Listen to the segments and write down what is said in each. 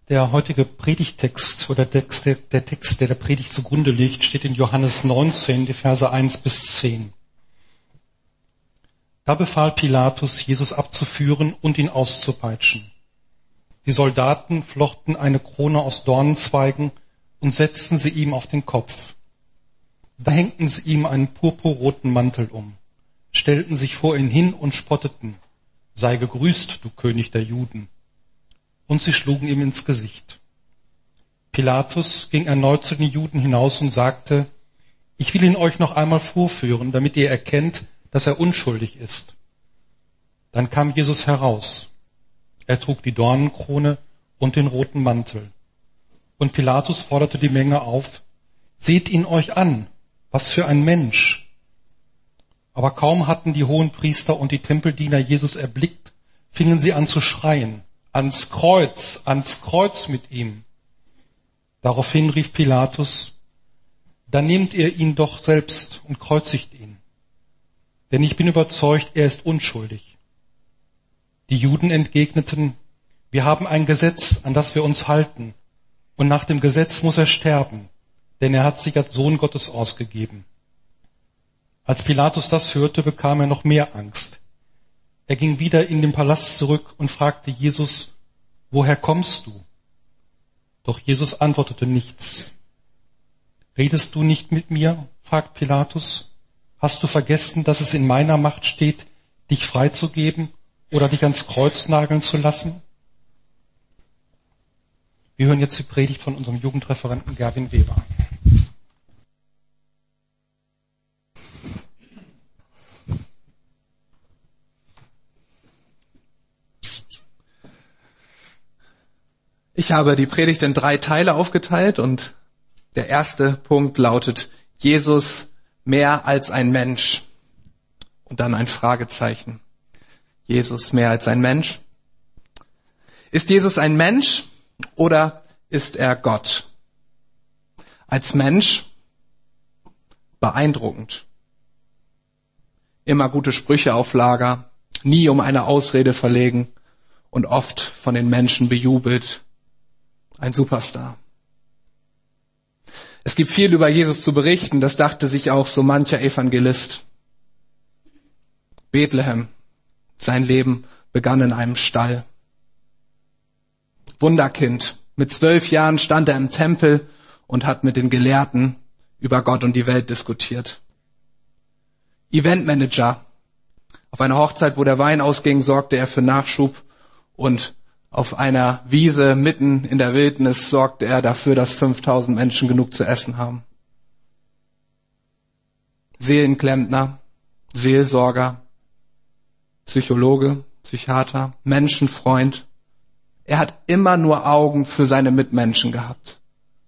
Der heutige Predigttext oder der Text, der der Predigt zugrunde liegt, steht in Johannes 19, die Verse 1 bis 10. Da befahl Pilatus, Jesus abzuführen und ihn auszupeitschen. Die Soldaten flochten eine Krone aus Dornenzweigen und setzten sie ihm auf den Kopf. Da hängten sie ihm einen purpurroten Mantel um, stellten sich vor ihn hin und spotteten: Sei gegrüßt, du König der Juden. Und sie schlugen ihm ins Gesicht. Pilatus ging erneut zu den Juden hinaus und sagte: Ich will ihn euch noch einmal vorführen, damit ihr erkennt, dass er unschuldig ist. Dann kam Jesus heraus. Er trug die Dornenkrone und den roten Mantel. Und Pilatus forderte die Menge auf: Seht ihn euch an, was für ein Mensch. Aber kaum hatten die Hohenpriester und die Tempeldiener Jesus erblickt, fingen sie an zu schreien: Ans Kreuz mit ihm. Daraufhin rief Pilatus: Dann nehmt ihr ihn doch selbst und kreuzigt ihn. Denn ich bin überzeugt, er ist unschuldig. Die Juden entgegneten: Wir haben ein Gesetz, an das wir uns halten, und nach dem Gesetz muss er sterben, denn er hat sich als Sohn Gottes ausgegeben. Als Pilatus das hörte, bekam er noch mehr Angst. Er ging wieder in den Palast zurück und fragte Jesus: Woher kommst du? Doch Jesus antwortete nichts. Redest du nicht mit mir? Fragt Pilatus. Hast du vergessen, dass es in meiner Macht steht, dich freizugeben oder dich ans Kreuz nageln zu lassen? Wir hören jetzt die Predigt von unserem Jugendreferenten Gerwin Weber. Ich habe die Predigt in 3 Teile aufgeteilt und der erste Punkt lautet: Jesus mehr als ein Mensch. Und dann ein Fragezeichen. Jesus mehr als ein Mensch. Ist Jesus ein Mensch oder ist er Gott? Als Mensch beeindruckend. Immer gute Sprüche auf Lager, nie um eine Ausrede verlegen und oft von den Menschen bejubelt. Ein Superstar. Es gibt viel über Jesus zu berichten, das dachte sich auch so mancher Evangelist. Bethlehem, sein Leben begann in einem Stall. Wunderkind, mit 12 Jahren stand er im Tempel und hat mit den Gelehrten über Gott und die Welt diskutiert. Eventmanager, auf einer Hochzeit, wo der Wein ausging, sorgte er für Nachschub und auf einer Wiese mitten in der Wildnis sorgte er dafür, dass 5000 Menschen genug zu essen haben. Seelenklempner, Seelsorger, Psychologe, Psychiater, Menschenfreund. Er hat immer nur Augen für seine Mitmenschen gehabt.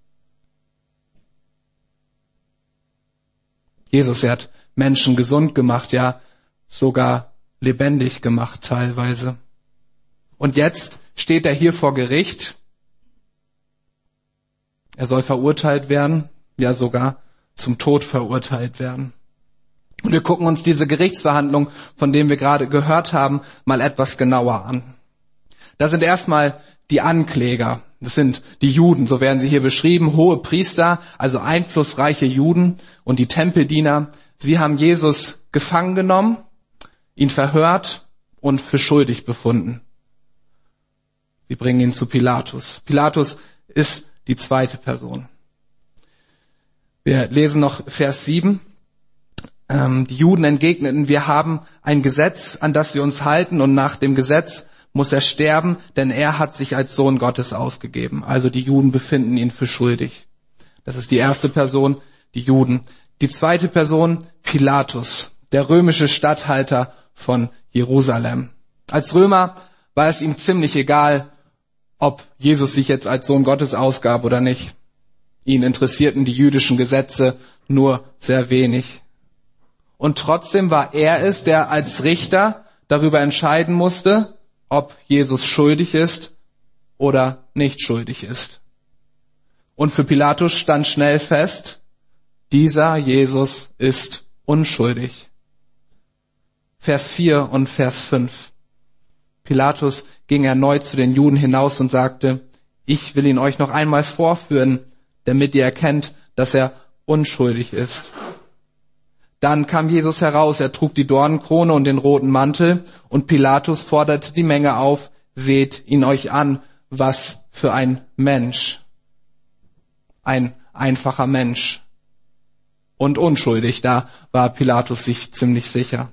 Jesus, er hat Menschen gesund gemacht, ja sogar lebendig gemacht teilweise. Und jetzt steht er hier vor Gericht. Er soll verurteilt werden, ja sogar zum Tod verurteilt werden. Und wir gucken uns diese Gerichtsverhandlung, von denen wir gerade gehört haben, mal etwas genauer an. Da sind erstmal die Ankläger. Das sind die Juden, so werden sie hier beschrieben, hohe Priester, also einflussreiche Juden, und die Tempeldiener. Sie haben Jesus gefangen genommen, ihn verhört und für schuldig befunden. Sie bringen ihn zu Pilatus. Pilatus ist die zweite Person. Wir lesen noch Vers 7. Die Juden entgegneten: Wir haben ein Gesetz, an das wir uns halten, und nach dem Gesetz muss er sterben, denn er hat sich als Sohn Gottes ausgegeben. Also die Juden befinden ihn für schuldig. Das ist die erste Person, die Juden. Die zweite Person, Pilatus, der römische Statthalter von Jerusalem. Als Römer war es ihm ziemlich egal, ob Jesus sich jetzt als Sohn Gottes ausgab oder nicht. Ihn interessierten die jüdischen Gesetze nur sehr wenig. Und trotzdem war er es, der als Richter darüber entscheiden musste, ob Jesus schuldig ist oder nicht schuldig ist. Und für Pilatus stand schnell fest: Dieser Jesus ist unschuldig. Vers 4 und Vers 5. Pilatus ging erneut zu den Juden hinaus und sagte: Ich will ihn euch noch einmal vorführen, damit ihr erkennt, dass er unschuldig ist. Dann kam Jesus heraus, er trug die Dornenkrone und den roten Mantel, und Pilatus forderte die Menge auf, seht ihn euch an, was für ein Mensch. Ein einfacher Mensch. Und unschuldig, da war Pilatus sich ziemlich sicher.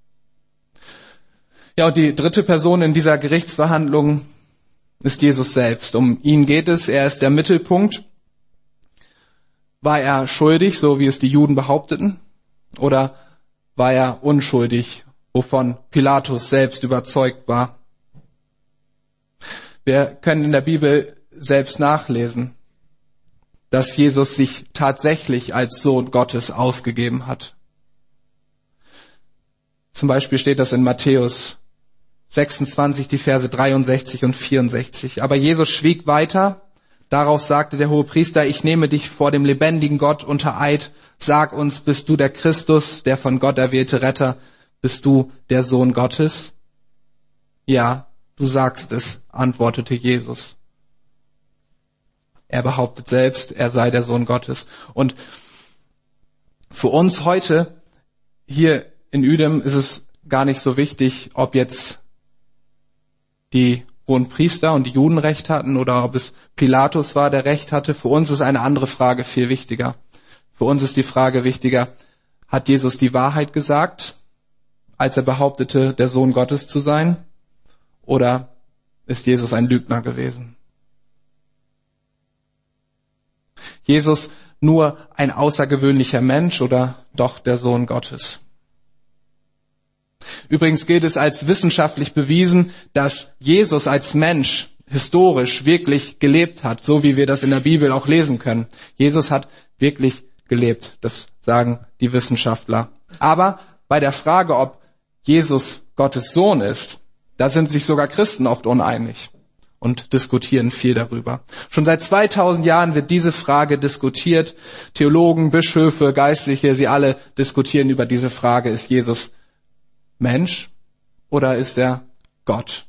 Ja, und die dritte Person in dieser Gerichtsverhandlung ist Jesus selbst. Um ihn geht es, er ist der Mittelpunkt. War er schuldig, so wie es die Juden behaupteten? Oder war er unschuldig, wovon Pilatus selbst überzeugt war? Wir können in der Bibel selbst nachlesen, dass Jesus sich tatsächlich als Sohn Gottes ausgegeben hat. Zum Beispiel steht das in Matthäus 26, die Verse 63 und 64. Aber Jesus schwieg weiter. Darauf sagte der Hohepriester, ich nehme dich vor dem lebendigen Gott unter Eid. Sag uns, bist du der Christus, der von Gott erwählte Retter? Bist du der Sohn Gottes? Ja, du sagst es, antwortete Jesus. Er behauptet selbst, er sei der Sohn Gottes. Und für uns heute hier in Uedem ist es gar nicht so wichtig, ob jetzt die hohen Priester und die Juden Recht hatten oder ob es Pilatus war, der Recht hatte. Für uns ist eine andere Frage viel wichtiger. Für uns ist die Frage wichtiger, hat Jesus die Wahrheit gesagt, als er behauptete, der Sohn Gottes zu sein? Oder ist Jesus ein Lügner gewesen? Jesus nur ein außergewöhnlicher Mensch oder doch der Sohn Gottes? Übrigens gilt es als wissenschaftlich bewiesen, dass Jesus als Mensch historisch wirklich gelebt hat, so wie wir das in der Bibel auch lesen können. Jesus hat wirklich gelebt, das sagen die Wissenschaftler. Aber bei der Frage, ob Jesus Gottes Sohn ist, da sind sich sogar Christen oft uneinig und diskutieren viel darüber. Schon seit 2000 Jahren wird diese Frage diskutiert. Theologen, Bischöfe, Geistliche, sie alle diskutieren über diese Frage, ist Jesus Mensch oder ist er Gott?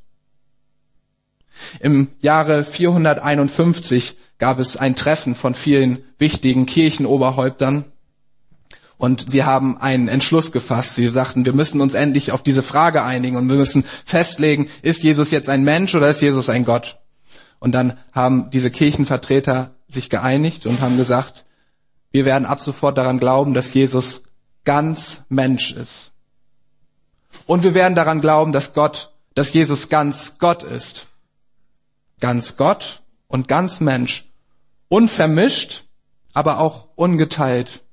Im Jahre 451 gab es ein Treffen von vielen wichtigen Kirchenoberhäuptern und sie haben einen Entschluss gefasst. Sie sagten, wir müssen uns endlich auf diese Frage einigen und wir müssen festlegen, ist Jesus jetzt ein Mensch oder ist Jesus ein Gott? Und dann haben diese Kirchenvertreter sich geeinigt und haben gesagt, wir werden ab sofort daran glauben, dass Jesus ganz Mensch ist. Und wir werden daran glauben, dass Jesus ganz Gott ist. Ganz Gott und ganz Mensch. Unvermischt, aber auch ungeteilt.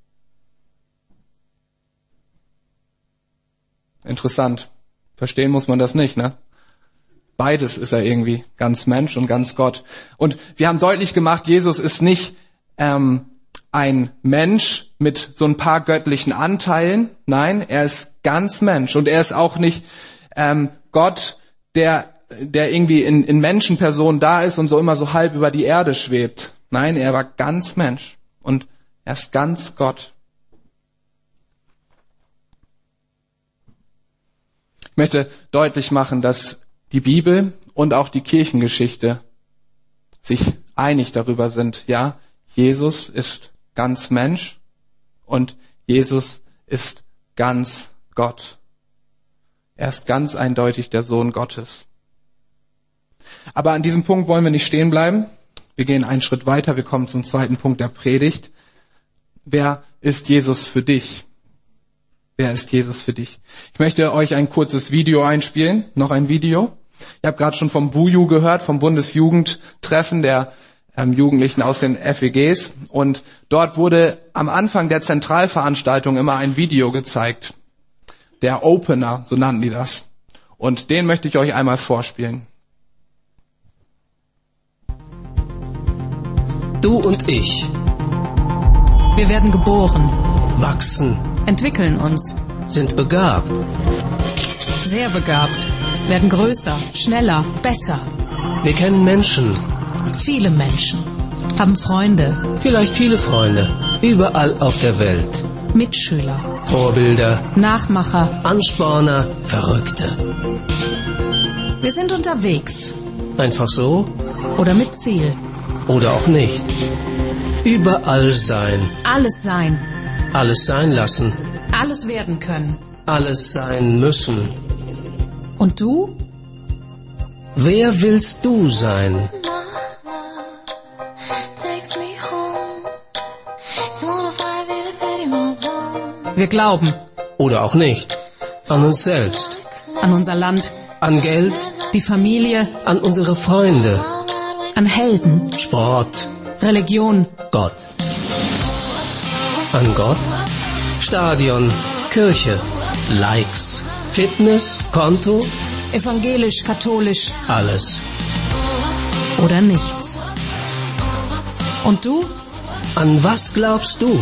Interessant. Verstehen muss man das nicht, ne? Beides ist er irgendwie, ganz Mensch und ganz Gott. Und sie haben deutlich gemacht, Jesus ist nicht ein Mensch mit so ein paar göttlichen Anteilen. Nein, er ist ganz Mensch. Und er ist auch nicht Gott, der irgendwie in Menschenperson da ist und so immer so halb über die Erde schwebt. Nein, er war ganz Mensch. Und er ist ganz Gott. Ich möchte deutlich machen, dass die Bibel und auch die Kirchengeschichte sich einig darüber sind. Ja, Jesus ist ganz Mensch und Jesus ist ganz Gott. Er ist ganz eindeutig der Sohn Gottes. Aber an diesem Punkt wollen wir nicht stehen bleiben. Wir gehen einen Schritt weiter. Wir kommen zum zweiten Punkt der Predigt. Wer ist Jesus für dich? Wer ist Jesus für dich? Ich möchte euch ein kurzes Video einspielen. Noch ein Video. Ich habe gerade schon vom BUJU gehört, vom Bundesjugendtreffen der Jugendlichen aus den FEGs. Und dort wurde am Anfang der Zentralveranstaltung immer ein Video gezeigt. Der Opener, so nannten die das. Und den möchte ich euch einmal vorspielen. Du und ich. Wir werden geboren, Wachsen. entwickeln uns, Sind begabt. sehr begabt, werden größer, schneller, besser. Wir kennen Menschen. Viele Menschen haben Freunde, Vielleicht viele Freunde. Überall auf der Welt. Mitschüler, Vorbilder. Nachmacher. Ansporner. Verrückte. Wir sind unterwegs Einfach so? oder mit Ziel. oder auch nicht. Überall sein, Alles sein. alles sein lassen, Alles werden können. alles sein müssen. Und du? Wer willst du sein? Wir glauben Oder auch nicht. An uns selbst, an unser Land, an Geld, die Familie, an unsere Freunde, an Helden, Sport, Religion, Gott. An Gott, Stadion, Kirche, Likes, Fitness, Konto, evangelisch, katholisch alles. oder nichts. Und du? An was glaubst du?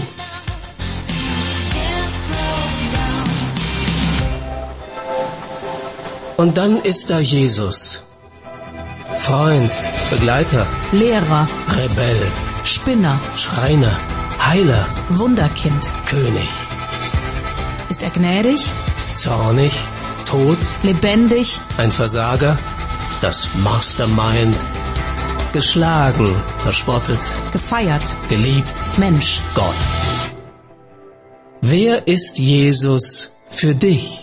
Und dann ist da Jesus. Freund, Begleiter, Lehrer, Rebell, Spinner, Schreiner, Heiler, Wunderkind. König, Ist er gnädig, zornig, tot, lebendig, ein Versager, das Mastermind, geschlagen, verspottet, gefeiert, geliebt, Mensch? Gott. Wer ist Jesus für dich?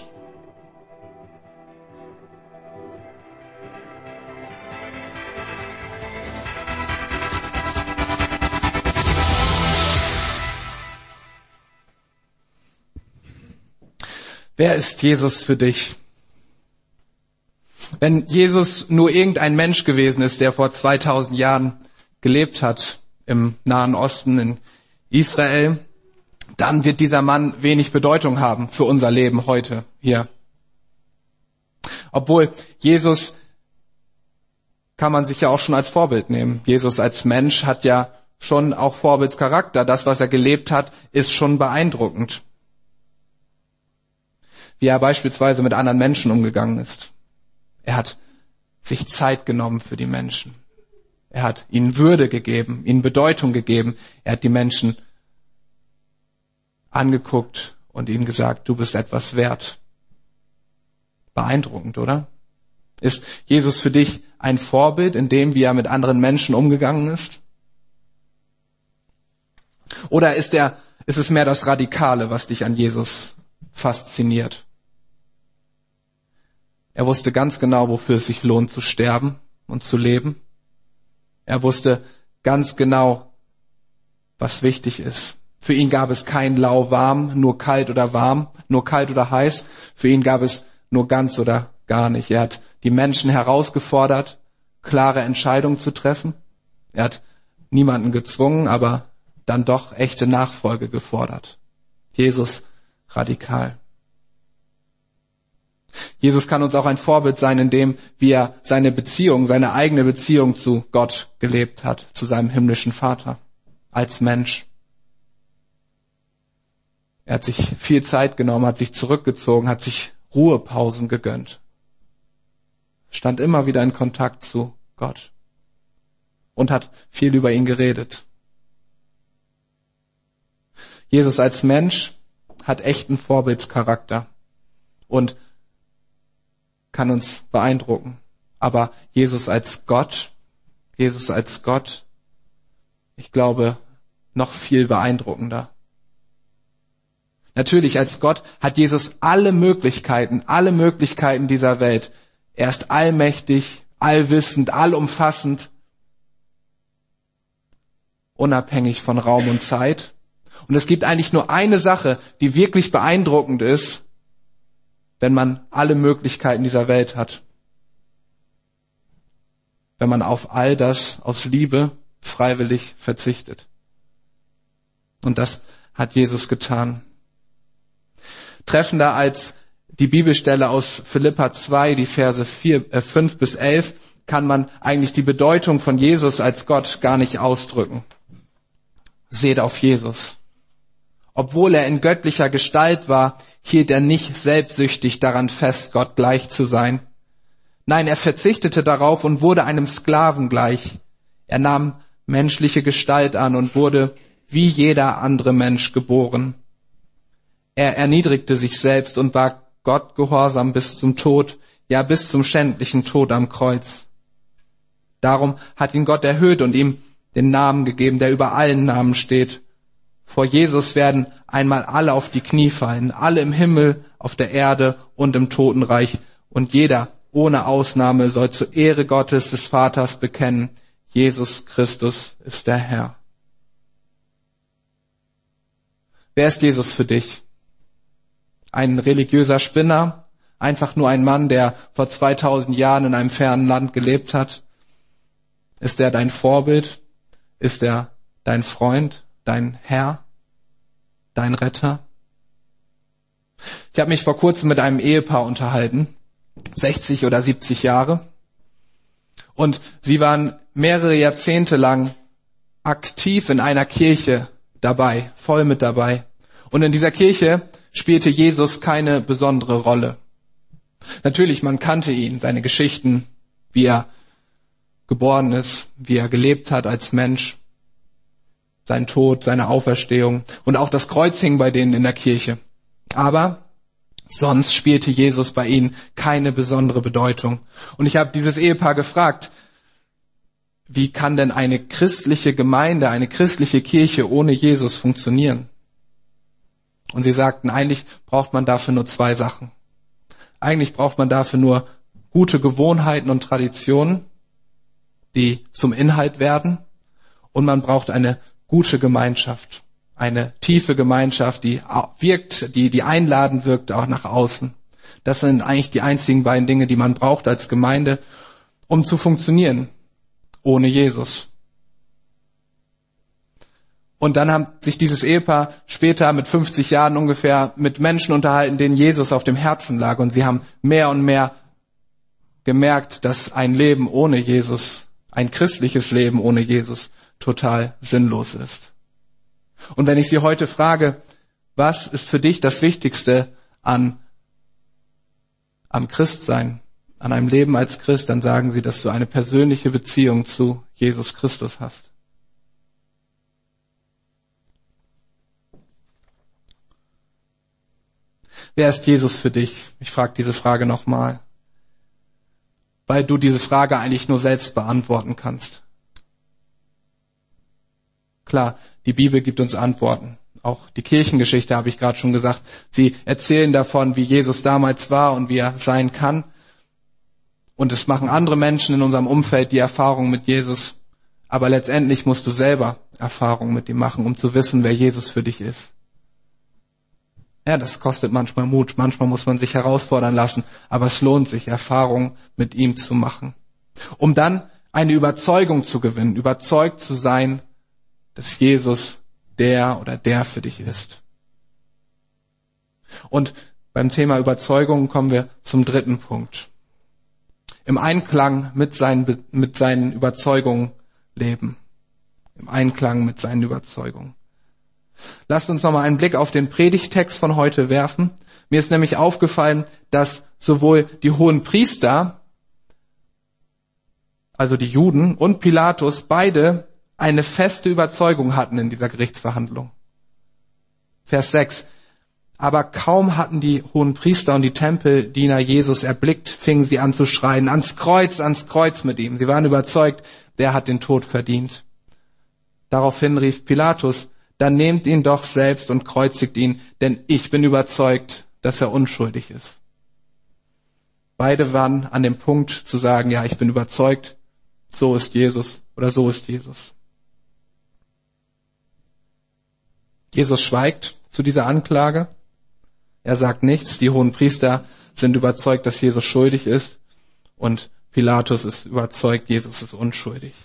Wer ist Jesus für dich? Wenn Jesus nur irgendein Mensch gewesen ist, der vor 2000 Jahren gelebt hat im Nahen Osten, in Israel, dann wird dieser Mann wenig Bedeutung haben für unser Leben heute hier. Obwohl Jesus kann man sich ja auch schon als Vorbild nehmen. Jesus als Mensch hat ja schon auch Vorbildscharakter. Das, was er gelebt hat, ist schon beeindruckend. Wie er beispielsweise mit anderen Menschen umgegangen ist. Er hat sich Zeit genommen für die Menschen. Er hat ihnen Würde gegeben, ihnen Bedeutung gegeben. Er hat die Menschen angeguckt und ihnen gesagt, du bist etwas wert. Beeindruckend, oder? Ist Jesus für dich ein Vorbild in dem, wie er mit anderen Menschen umgegangen ist? Oder ist es mehr das Radikale, was dich an Jesus fasziniert? Er wusste ganz genau, wofür es sich lohnt zu sterben und zu leben. Er wusste ganz genau, was wichtig ist. Für ihn gab es kein lauwarm, nur kalt oder warm, nur kalt oder heiß. Für ihn gab es nur ganz oder gar nicht. Er hat die Menschen herausgefordert, klare Entscheidungen zu treffen. Er hat niemanden gezwungen, aber dann doch echte Nachfolge gefordert. Jesus radikal. Jesus kann uns auch ein Vorbild sein, in dem, wie er seine eigene Beziehung zu Gott gelebt hat, zu seinem himmlischen Vater, als Mensch. Er hat sich viel Zeit genommen, hat sich zurückgezogen, hat sich Ruhepausen gegönnt. Stand immer wieder in Kontakt zu Gott und hat viel über ihn geredet. Jesus als Mensch hat echten Vorbildscharakter und kann uns beeindrucken. Aber Jesus als Gott, ich glaube, noch viel beeindruckender. Natürlich, als Gott hat Jesus alle Möglichkeiten dieser Welt. Er ist allmächtig, allwissend, allumfassend, unabhängig von Raum und Zeit. Und es gibt eigentlich nur eine Sache, die wirklich beeindruckend ist, wenn man alle Möglichkeiten dieser Welt hat. Wenn man auf all das aus Liebe freiwillig verzichtet. Und das hat Jesus getan. Treffender als die Bibelstelle aus Philipper 2, die Verse 5 bis 11, kann man eigentlich die Bedeutung von Jesus als Gott gar nicht ausdrücken. Seht auf Jesus. Obwohl er in göttlicher Gestalt war, hielt er nicht selbstsüchtig daran fest, Gott gleich zu sein. Nein, er verzichtete darauf und wurde einem Sklaven gleich. Er nahm menschliche Gestalt an und wurde wie jeder andere Mensch geboren. Er erniedrigte sich selbst und war Gott gehorsam bis zum Tod, ja bis zum schändlichen Tod am Kreuz. Darum hat ihn Gott erhöht und ihm den Namen gegeben, der über allen Namen steht. Vor Jesus werden einmal alle auf die Knie fallen, alle im Himmel, auf der Erde und im Totenreich. Und jeder, ohne Ausnahme, soll zur Ehre Gottes, des Vaters, bekennen, Jesus Christus ist der Herr. Wer ist Jesus für dich? Ein religiöser Spinner? Einfach nur ein Mann, der vor 2000 Jahren in einem fernen Land gelebt hat? Ist er dein Vorbild? Ist er dein Freund, dein Herr, dein Retter? Ich habe mich vor kurzem mit einem Ehepaar unterhalten, 60 oder 70 Jahre. Und sie waren mehrere Jahrzehnte lang aktiv in einer Kirche dabei, voll mit dabei. Und in dieser Kirche spielte Jesus keine besondere Rolle. Natürlich, man kannte ihn, seine Geschichten, wie er geboren ist, wie er gelebt hat als Mensch, sein Tod, seine Auferstehung und auch das Kreuz hing bei denen in der Kirche. Aber sonst spielte Jesus bei ihnen keine besondere Bedeutung. Und ich habe dieses Ehepaar gefragt, wie kann denn eine christliche Gemeinde, eine christliche Kirche ohne Jesus funktionieren? Und sie sagten, eigentlich braucht man dafür nur 2 Sachen. Eigentlich braucht man dafür nur gute Gewohnheiten und Traditionen, die zum Inhalt werden. Und man braucht eine gute Gemeinschaft, eine tiefe Gemeinschaft, die wirkt, die einladend wirkt, auch nach außen. Das sind eigentlich die einzigen beiden Dinge, die man braucht als Gemeinde, um zu funktionieren ohne Jesus. Und dann haben sich dieses Ehepaar später mit 50 Jahren ungefähr mit Menschen unterhalten, denen Jesus auf dem Herzen lag. Und sie haben mehr und mehr gemerkt, dass ein Leben ohne Jesus, ein christliches Leben ohne Jesus, total sinnlos ist. Und wenn ich Sie heute frage, was ist für dich das Wichtigste am Christsein, an einem Leben als Christ, dann sagen Sie, dass du eine persönliche Beziehung zu Jesus Christus hast. Wer ist Jesus für dich? Ich frage diese Frage nochmal, weil du diese Frage eigentlich nur selbst beantworten kannst. Klar, die Bibel gibt uns Antworten. Auch die Kirchengeschichte habe ich gerade schon gesagt. Sie erzählen davon, wie Jesus damals war und wie er sein kann. Und es machen andere Menschen in unserem Umfeld die Erfahrung mit Jesus. Aber letztendlich musst du selber Erfahrungen mit ihm machen, um zu wissen, wer Jesus für dich ist. Ja, das kostet manchmal Mut. Manchmal muss man sich herausfordern lassen. Aber es lohnt sich, Erfahrungen mit ihm zu machen. Um dann eine Überzeugung zu gewinnen, überzeugt zu sein, dass Jesus der oder der für dich ist. Und beim Thema Überzeugung kommen wir zum 3. Punkt. Im Einklang mit seinen Überzeugungen leben. Im Einklang mit seinen Überzeugungen. Lasst uns nochmal einen Blick auf den Predigttext von heute werfen. Mir ist nämlich aufgefallen, dass sowohl die Hohenpriester, also die Juden, und Pilatus beide eine feste Überzeugung hatten in dieser Gerichtsverhandlung. Vers 6. Aber kaum hatten die Hohenpriester und die Tempeldiener Jesus erblickt, fingen sie an zu schreien, ans Kreuz mit ihm. Sie waren überzeugt, der hat den Tod verdient. Daraufhin rief Pilatus, dann nehmt ihn doch selbst und kreuzigt ihn, denn ich bin überzeugt, dass er unschuldig ist. Beide waren an dem Punkt zu sagen, ja, ich bin überzeugt, so ist Jesus oder so ist Jesus. Jesus schweigt zu dieser Anklage. Er sagt nichts. Die Hohenpriester sind überzeugt, dass Jesus schuldig ist. Und Pilatus ist überzeugt, Jesus ist unschuldig.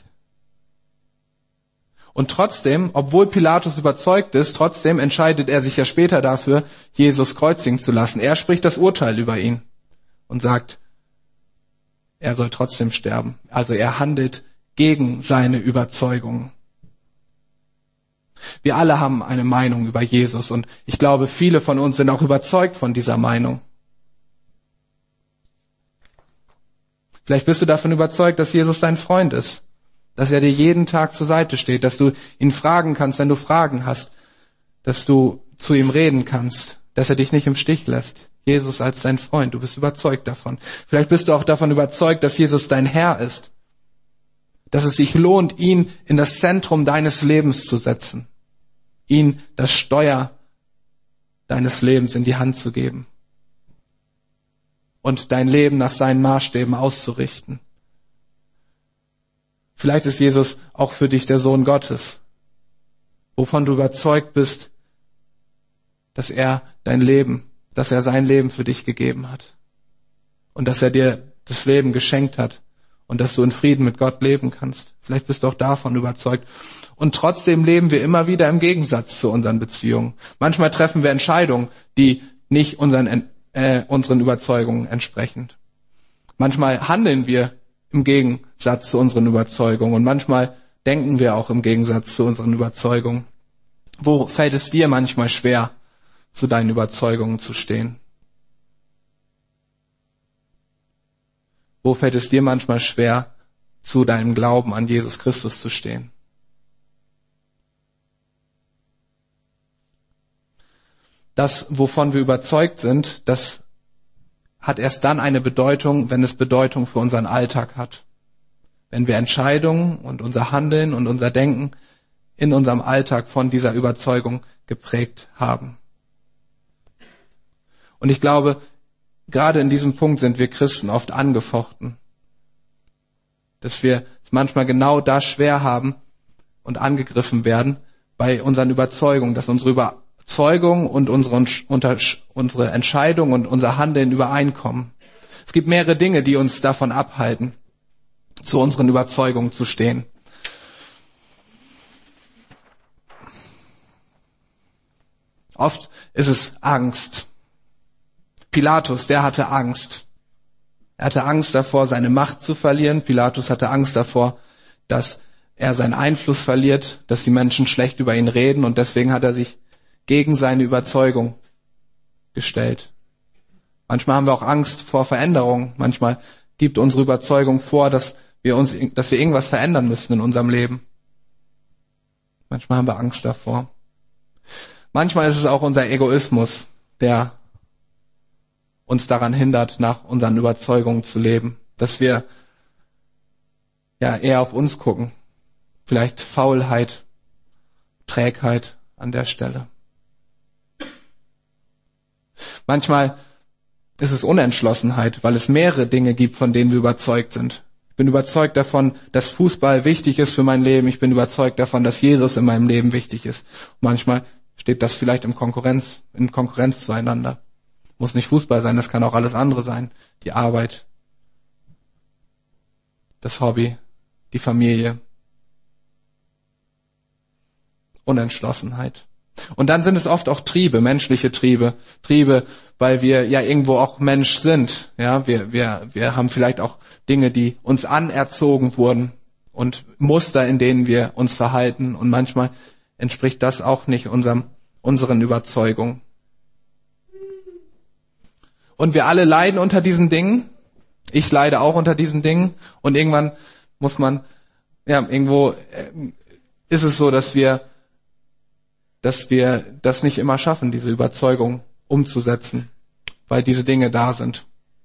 Und trotzdem, obwohl Pilatus überzeugt ist, trotzdem entscheidet er sich ja später dafür, Jesus kreuzigen zu lassen. Er spricht das Urteil über ihn und sagt, er soll trotzdem sterben. Also er handelt gegen seine Überzeugung. Wir alle haben eine Meinung über Jesus und ich glaube, viele von uns sind auch überzeugt von dieser Meinung. Vielleicht bist du davon überzeugt, dass Jesus dein Freund ist, dass er dir jeden Tag zur Seite steht, dass du ihn fragen kannst, wenn du Fragen hast, dass du zu ihm reden kannst, dass er dich nicht im Stich lässt. Jesus als dein Freund, du bist überzeugt davon. Vielleicht bist du auch davon überzeugt, dass Jesus dein Herr ist, dass es sich lohnt, ihn in das Zentrum deines Lebens zu setzen, ihn das Steuer deines Lebens in die Hand zu geben und dein Leben nach seinen Maßstäben auszurichten. Vielleicht ist Jesus auch für dich der Sohn Gottes, wovon du überzeugt bist, dass er sein Leben für dich gegeben hat und dass er dir das Leben geschenkt hat und dass du in Frieden mit Gott leben kannst. Vielleicht bist du auch davon überzeugt. Und trotzdem leben wir immer wieder im Gegensatz zu unseren Beziehungen. Manchmal treffen wir Entscheidungen, die nicht unseren Überzeugungen entsprechen. Manchmal handeln wir im Gegensatz zu unseren Überzeugungen und manchmal denken wir auch im Gegensatz zu unseren Überzeugungen. Wo fällt es dir manchmal schwer, zu deinen Überzeugungen zu stehen? Wo fällt es dir manchmal schwer, zu deinem Glauben an Jesus Christus zu stehen? Das, wovon wir überzeugt sind, das hat erst dann eine Bedeutung, wenn es Bedeutung für unseren Alltag hat. Wenn wir Entscheidungen und unser Handeln und unser Denken in unserem Alltag von dieser Überzeugung geprägt haben. Und ich glaube, gerade in diesem Punkt sind wir Christen oft angefochten, dass wir es manchmal genau da schwer haben und angegriffen werden bei unseren Überzeugungen, dass unsere Überzeugung und unsere Entscheidung und unser Handeln übereinkommen. Es gibt mehrere Dinge, die uns davon abhalten, zu unseren Überzeugungen zu stehen. Oft ist es Angst. Pilatus, der hatte Angst. Er hatte Angst davor, seine Macht zu verlieren. Pilatus hatte Angst davor, dass er seinen Einfluss verliert, dass die Menschen schlecht über ihn reden und deswegen hat er sich gegen seine Überzeugung gestellt. Manchmal haben wir auch Angst vor Veränderung. Manchmal gibt unsere Überzeugung vor, dass wir irgendwas verändern müssen in unserem Leben. Manchmal haben wir Angst davor. Manchmal ist es auch unser Egoismus, der uns daran hindert, nach unseren Überzeugungen zu leben. Dass wir eher auf uns gucken. Vielleicht Faulheit, Trägheit an der Stelle. Manchmal ist es Unentschlossenheit, weil es mehrere Dinge gibt, von denen wir überzeugt sind. Ich bin überzeugt davon, dass Fußball wichtig ist für mein Leben. Ich bin überzeugt davon, dass Jesus in meinem Leben wichtig ist. Und manchmal steht das vielleicht in Konkurrenz zueinander. Muss nicht Fußball sein, das kann auch alles andere sein. Die Arbeit, das Hobby, die Familie. Unentschlossenheit. Und dann sind es oft auch Triebe, menschliche Triebe, weil wir ja irgendwo auch Mensch sind. Ja, wir haben vielleicht auch Dinge, die uns anerzogen wurden und Muster, in denen wir uns verhalten. Und manchmal entspricht das auch nicht unseren Überzeugungen. Und wir alle leiden unter diesen Dingen. Ich leide auch unter diesen Dingen. Und irgendwann irgendwo ist es so, dass wir das nicht immer schaffen, diese Überzeugung umzusetzen, weil diese Dinge da sind.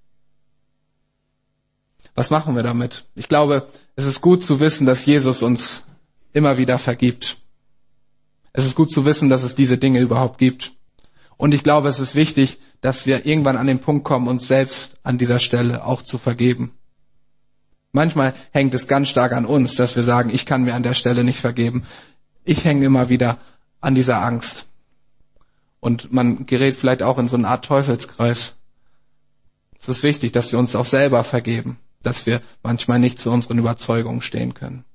Was machen wir damit? Ich glaube, es ist gut zu wissen, dass Jesus uns immer wieder vergibt. Es ist gut zu wissen, dass es diese Dinge überhaupt gibt. Und ich glaube, es ist wichtig, dass wir irgendwann an den Punkt kommen, uns selbst an dieser Stelle auch zu vergeben. Manchmal hängt es ganz stark an uns, dass wir sagen, ich kann mir an der Stelle nicht vergeben. Ich hänge immer wieder an dieser Angst. Und man gerät vielleicht auch in so eine Art Teufelskreis. Es ist wichtig, dass wir uns auch selber vergeben, dass wir manchmal nicht zu unseren Überzeugungen stehen können.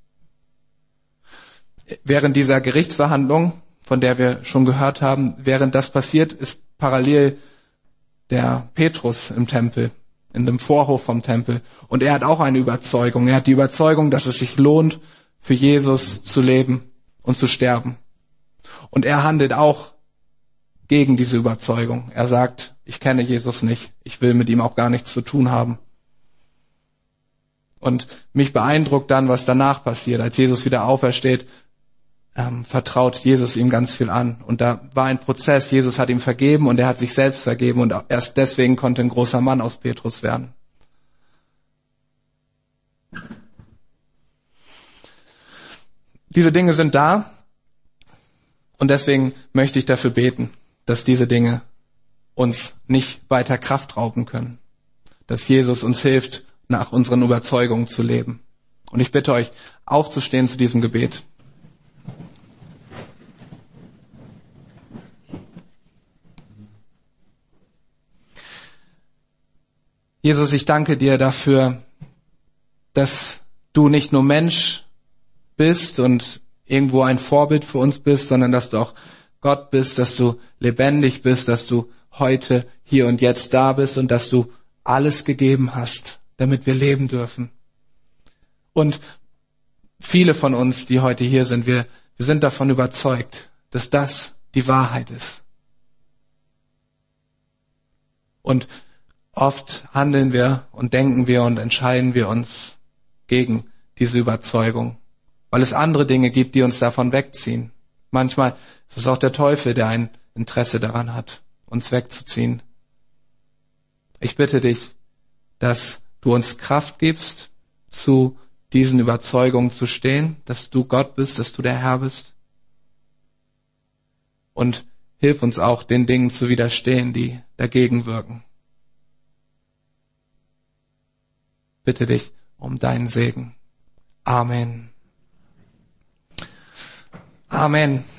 Während dieser Gerichtsverhandlung, von der wir schon gehört haben, während das passiert, ist parallel der Petrus im Tempel, in dem Vorhof vom Tempel. Und er hat auch eine Überzeugung. Er hat die Überzeugung, dass es sich lohnt, für Jesus zu leben und zu sterben. Und er handelt auch gegen diese Überzeugung. Er sagt, ich kenne Jesus nicht. Ich will mit ihm auch gar nichts zu tun haben. Und mich beeindruckt dann, was danach passiert. Als Jesus wieder aufersteht, vertraut Jesus ihm ganz viel an. Und da war ein Prozess. Jesus hat ihm vergeben und er hat sich selbst vergeben. Und erst deswegen konnte ein großer Mann aus Petrus werden. diese Dinge sind da und deswegen möchte ich dafür beten, dass diese Dinge uns nicht weiter Kraft rauben können, dass Jesus uns hilft, nach unseren Überzeugungen zu leben. Und ich bitte euch, aufzustehen zu diesem Gebet. Jesus, ich danke dir dafür, dass du nicht nur Mensch bist und irgendwo ein Vorbild für uns bist, sondern dass du auch Gott bist, dass du lebendig bist, dass du heute, hier und jetzt da bist und dass du alles gegeben hast, damit wir leben dürfen. Und viele von uns, die heute hier sind, wir sind davon überzeugt, dass das die Wahrheit ist. Und oft handeln wir und denken wir und entscheiden wir uns gegen diese Überzeugung, weil es andere Dinge gibt, die uns davon wegziehen. Manchmal ist es auch der Teufel, der ein Interesse daran hat, uns wegzuziehen. Ich bitte dich, dass du uns Kraft gibst, zu diesen Überzeugungen zu stehen, dass du Gott bist, dass du der Herr bist. Und hilf uns auch, den Dingen zu widerstehen, die dagegen wirken. Bitte dich um deinen Segen. Amen. Amen.